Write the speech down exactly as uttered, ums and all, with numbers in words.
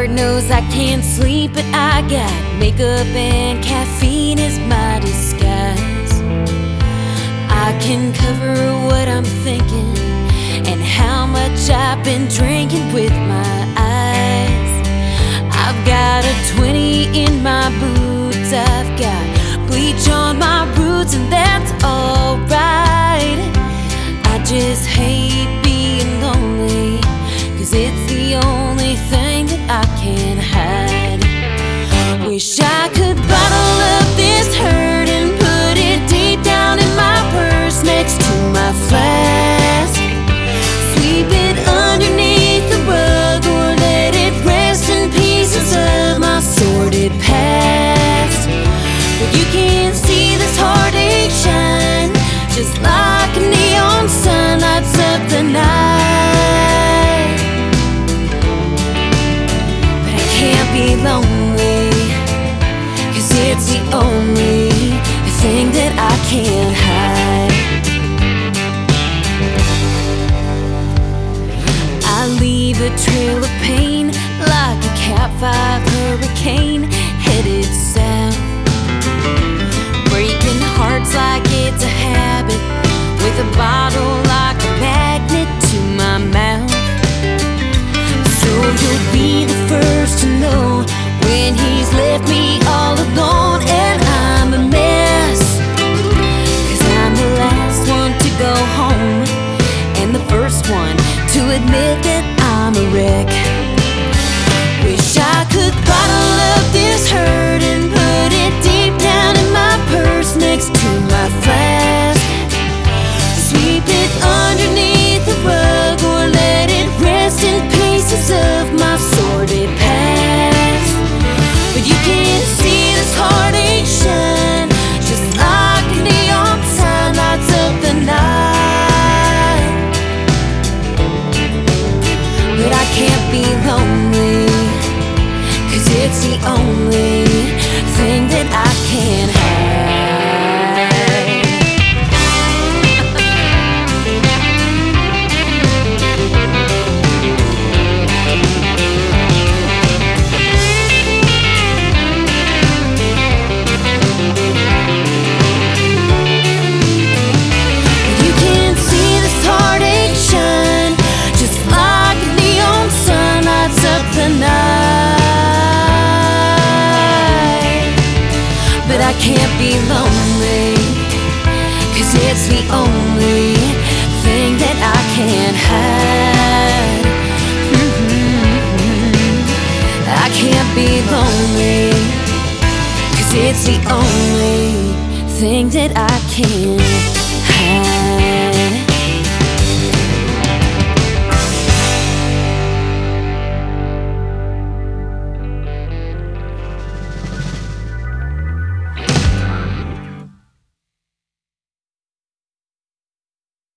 Lord knows I can't sleep, but I got makeup and caffeine as my disguise. I can cover what I'm thinking and how much I've been drinking with my eyes. I've got a twenty in my boots, I've got bleach on my roots, and that's alright. I just hate being lonely, 'cause it's the only thing that I can hide. Wish I could bottle up this hurt and put it deep down in my purse next to my flask. Sweep it underneath the rug or let it rest in pieces of my sordid past. But you can see this heartache shine just like a neon sun lights up the night. But I can't be lonely, 'cause it's the only thing that I can't hide. I leave a trail of pain like a Cat five hurricane headed south, breaking hearts like it's a habit, with a bottle like a magnet to my mouth. So you'll be the first to know when he's left me all alone and I'm a mess, 'cause I'm the last one to go home and the first one to admit that I'm a wreck. Wish I could bottle up this hurt and put it deep down in my purse next to my flask. Sweep it underneath the rug or let it rest in pieces of my sordid past. But you can see this heartache shine just like a neon sign lights up the night. But I can't be lonely, 'cause it's the only thing that I can't hide. You can see this heartache shine just like a neon sun lights up the night. But I can't be lonely, 'cause it's the only thing that I can't hide. Mm-hmm. I can't be lonely, 'cause it's the only thing that I can't hide.